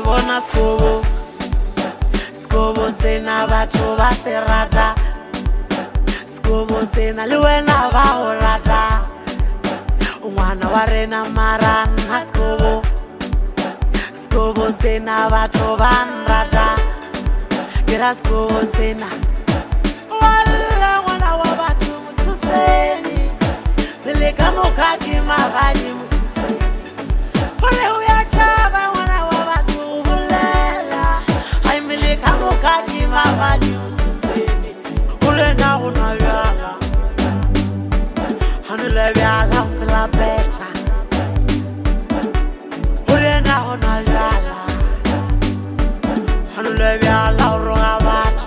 bona skobo sena batho ba se rata skobo sena le wena ba o rata ngwana wa rena marana skobo sena batho ba nrata kera skobo sena wala ngwana wa batho mutuseni le kamo kaki mabali mutuseni ole uya chaba ngwana wa batho bulela ai mele kamo kaki mabali mutuseni ole na una yala hanule yala fela beta ole na una yala hanule yala roga batho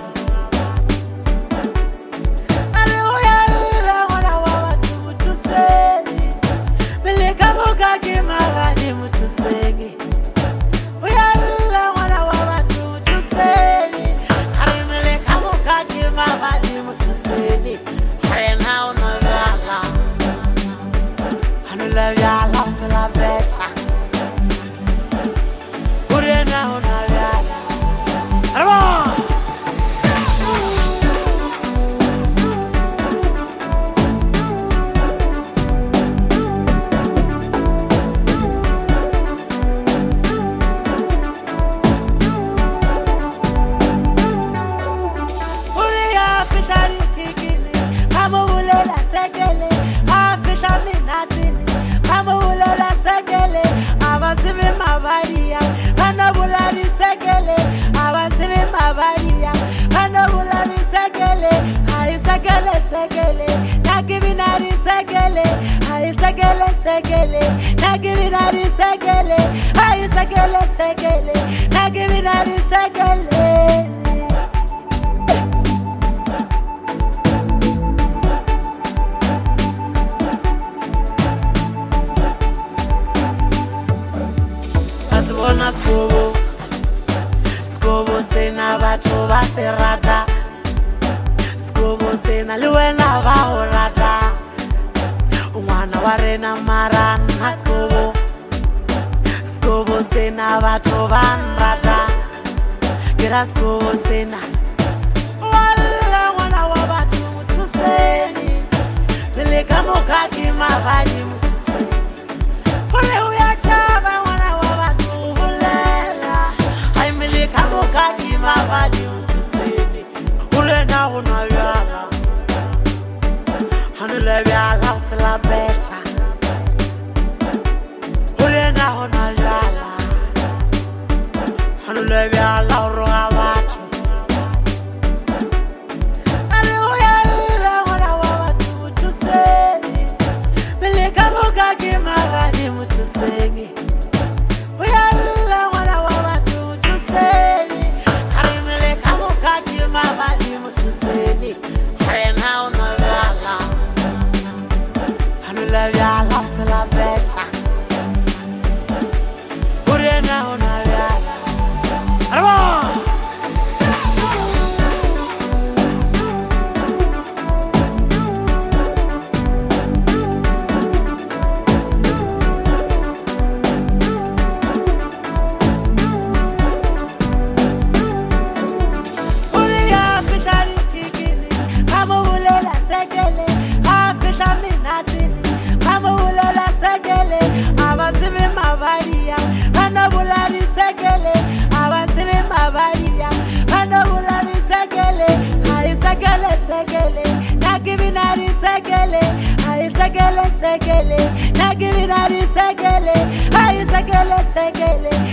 skobo sena batho ba se rata skobo sena le wena ba o rata ngwana wa rena marana skobo sena batho ba nrata kera skobo sena wala ngwana wa batho mutuseni le kamo kaki mabali mutuseni ole uya chaba ngwana wa batho bulela ai mele kamo kaki mabali mutuseni ole na una yala hanule yala fela beta ole na una yala hanule yala roga batho ale uyala ngwana wa batho mutuseni mele kamo kaki mabali mutuseni uyala ngwana wa batho mutuseni ari mele kamo kaki mabali mutuseni are na una yala hanule yala fela beta ole na una yala arwa Sekele,